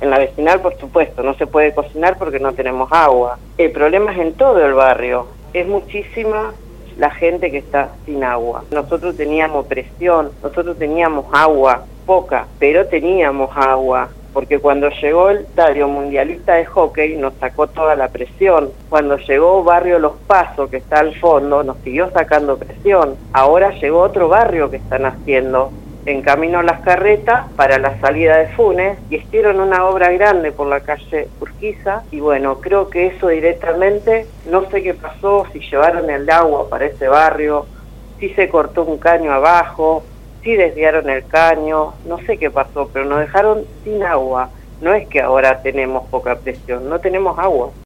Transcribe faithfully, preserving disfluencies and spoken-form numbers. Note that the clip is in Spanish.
En la vecinal, por supuesto, no se puede cocinar porque no tenemos agua. El problema es en todo el barrio. Es muchísima la gente que está sin agua. Nosotros teníamos presión, nosotros teníamos agua, poca, pero teníamos agua. Porque cuando llegó el estadio mundialista de hockey nos sacó toda la presión. Cuando llegó Barrio Los Pasos, que está al fondo, nos siguió sacando presión. Ahora llegó otro barrio que están haciendo, en camino Las Carretas, para la salida de Funes, y hicieron una obra grande por la calle Urquiza, y bueno, creo que eso directamente, no sé qué pasó, si llevaron el agua para ese barrio, si se cortó un caño abajo, si desviaron el caño, no sé qué pasó, pero nos dejaron sin agua. No es que ahora tenemos poca presión, no tenemos agua.